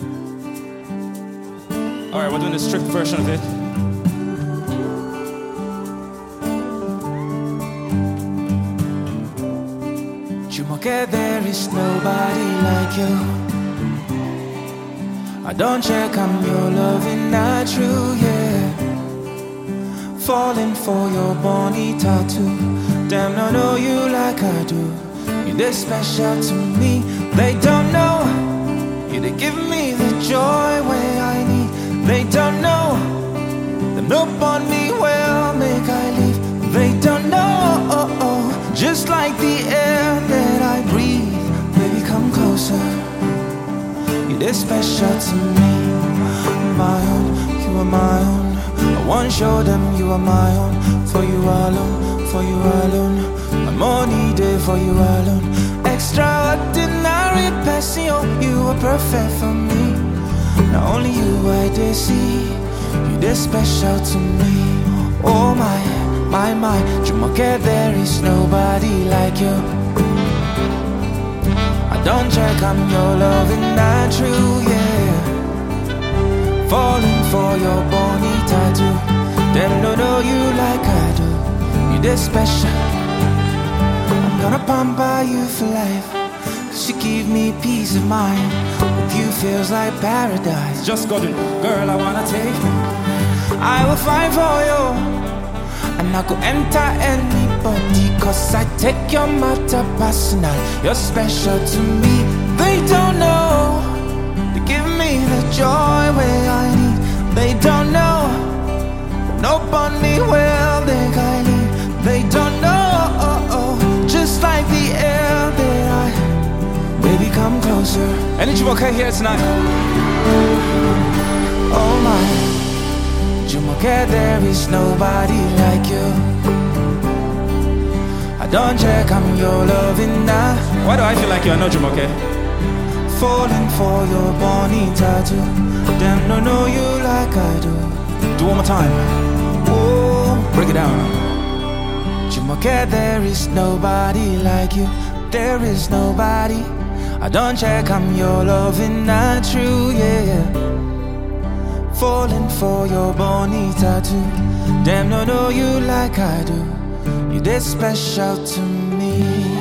Alright, we're doing the strict version of it. Jumoke, there is nobody like you. I don't check, I'm your loving, not true, yeah. Falling for your Bonnie tattoo. Damn, I know you like I do. You this special to me. They don't know you to give me the joy where I need. They don't know them no on me well make I leave. They don't know, just like the air that I breathe. Baby, come closer. You this special to me. My own, you are my own. I won't show them you are my own. For you alone, for you alone. I'm only there for you alone. Extraordinary passion, you are perfect for me. Not only you I did see, you this special to me. Oh my, Jumoke, there is nobody like you. I don't check, I'm your loving, not true, yeah. Falling for your Bonnie tattoo. Them don't know you like I do. You this special. I'm gonna pamper you for life, 'cause you give me peace of mind. With you feels like paradise. Just got it, girl, I wanna take you. I will fight for you, and I could enter anybody, 'cause I take your matter personal. You're special to me. They don't know to give me the joy where I need. They don't know nobody well they I need. They don't know, just like the air that I. Baby, come closer. Any Jumoke here tonight? Oh my, Jumoke, there is nobody like you. I don't check, I'm your loving now. Why do I feel like you are not Jumoke? Falling for your Bonnie tattoo. Them don't know you like I do. Do one more time. Oh, Break it down. Jumoke, there is nobody like you. There is nobody. I don't check, I'm your loving, not true, yeah. Falling for your Bonnie tattoo. Them don't know you like I do. You this special to me.